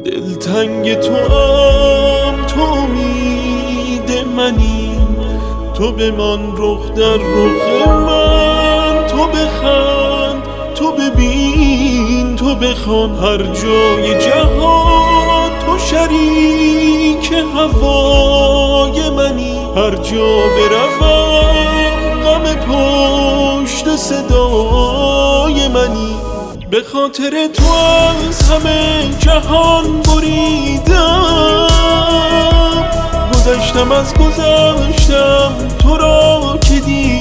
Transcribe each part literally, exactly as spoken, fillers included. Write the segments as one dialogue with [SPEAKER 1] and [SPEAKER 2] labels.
[SPEAKER 1] دلتنگ تو هم، تو امید منی، تو بمان رخ در رخ من، تو بخند، تو ببین، تو بخوان، هر جای جهان تو شریک هوای منی. هر جا بروم غم پشت صدای منی. به خاطر تو از همه جهان بریدم، گذشتم از گذشتم تو را که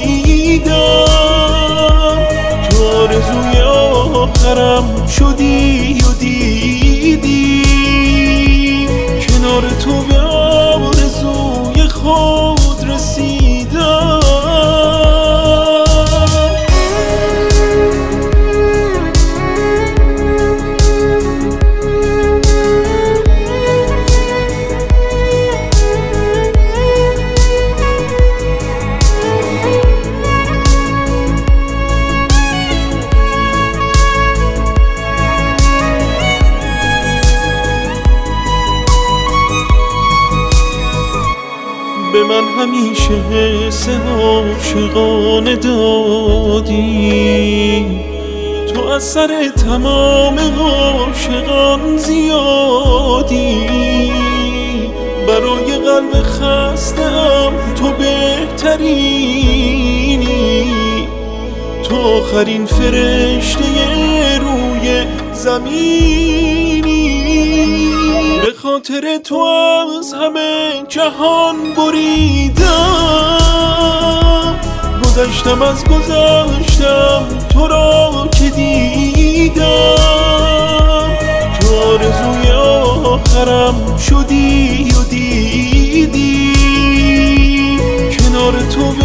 [SPEAKER 1] دیدم. تو آرزوی آخرم شدی و دیدی، کنار تو به آرزوی خود رسیدم. به من همیشه حس عاشقانه دادی، تو از سر تمام عاشقان زیادی. برای قلب خسته‌ام تو بهترینی، تو آخرین فرشته روی زمینی. به خاطر تو از همه جهان بریدم، گذشتم از گذشتم تو را که دیدم. تو آرزوی آخرم شدی و دیدی، کنار تو